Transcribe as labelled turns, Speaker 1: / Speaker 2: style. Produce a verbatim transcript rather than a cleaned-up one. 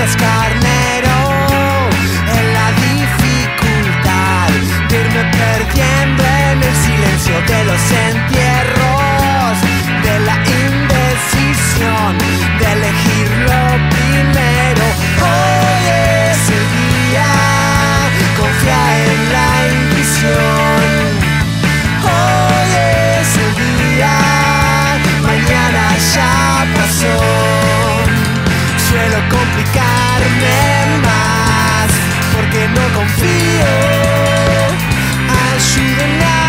Speaker 1: eres carnero en la dificultad de irme perdiendo en el silencio de los entierros, de la indecisión de elegir lo primero. Hoy es el día, confía en la intuición. Hoy es el día, mañana ya pasó. Suelo complicarme más porque no confío. Ayúdenme a